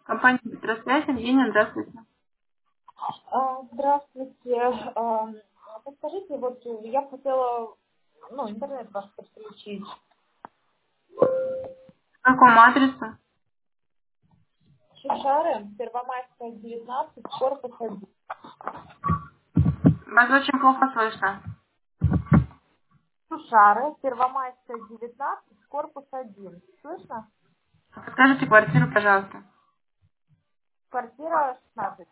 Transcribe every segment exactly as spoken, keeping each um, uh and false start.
Компания «Петросвязь», Евгения, здравствуйте. А, Здравствуйте. А, Подскажите, вот я бы хотела, ну, интернет ваш подключить. По какому адресу? Шишары, Первомайская, девятнадцать, корпус один. Вас очень плохо слышно. Шишары, Первомайская, девятнадцать, корпус один. Слышно? Подскажите квартиру, пожалуйста. Квартира шестнадцать.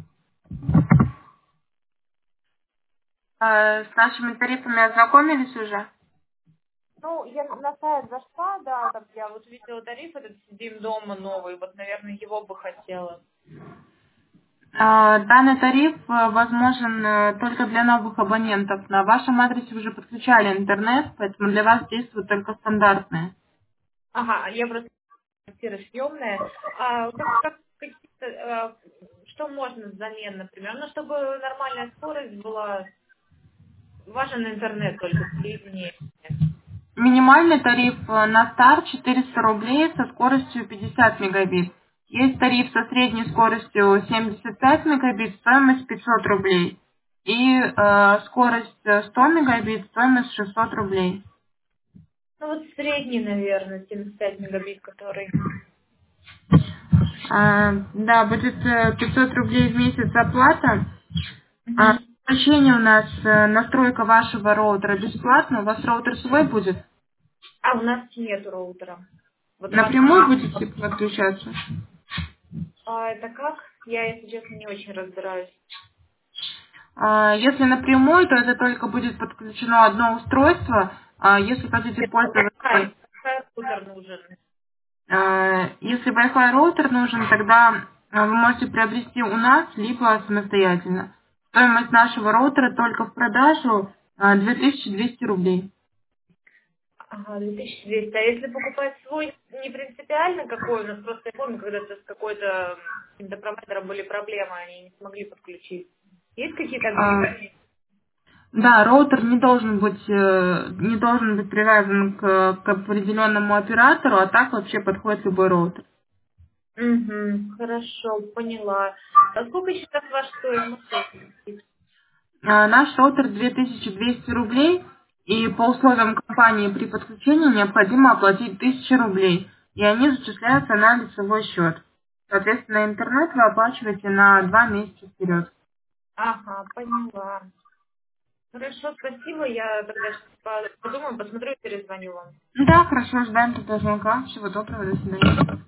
Э, С нашими тарифами ознакомились уже? Ну, я на сайт зашла, да, там я вот видела тариф этот «Сидим дома» новый, вот, наверное, его бы хотела. Э, Данный тариф э, возможен э, только для новых абонентов. На вашем адресе уже подключали интернет, поэтому для вас действуют только стандартные. Ага, я просто квартира съемная. А как, как какие-то, а, что можно взамен, например? Ну, чтобы нормальная скорость была. Важен интернет только, телевидение. Минимальный тариф э, на старт четыреста рублей со скоростью пятьдесят мегабит. Есть тариф со средней скоростью семьдесят пять мегабит, стоимость пятьсот рублей. И э, скорость э, сто мегабит, стоимость шестьсот рублей. Ну, вот средний, наверное, семьдесят пять мегабит, который. А, да, будет э, пятьсот рублей в месяц оплата. А, Мгм. Подключение у нас, э, настройка вашего роутера бесплатно. У вас роутер свой будет? А, у нас нет роутера. Вот ваш. Напрямую будете подключаться? А это как? Я, если честно, не очень разбираюсь. А, Если напрямую, то это только будет подключено одно устройство. А Если хотите Нет, пользоваться, Wi-Fi. Wi-Fi роутер нужен. а, если Wi-Fi роутер нужен, тогда а, вы можете приобрести у нас, либо самостоятельно. Стоимость нашего роутера только в продажу а, две тысячи двести рублей. Ага, две тысячи двести. А если покупать свой, не принципиально какой? У нас просто, я помню, когда-то с какой-то м, каким-то провайдером были проблемы, они не смогли подключить. Есть какие-то А, ограничения? Да, роутер не должен быть э, не должен быть привязан к, к определенному оператору, а так вообще подходит любой роутер. Угу, хорошо, поняла. А сколько сейчас ваш стоит? Можете объяснить? А, Наш роутер две тысячи двести рублей, и по условиям компании при подключении необходимо оплатить тысячу рублей, и они зачисляются на лицевой счет. Соответственно, интернет вы оплачиваете на два месяца вперед. Ага, поняла. Хорошо, спасибо. Я тогда щас по- подумаю, посмотрю и перезвоню вам. Да, хорошо, ждаем тогда звонка. Всего доброго, до свидания.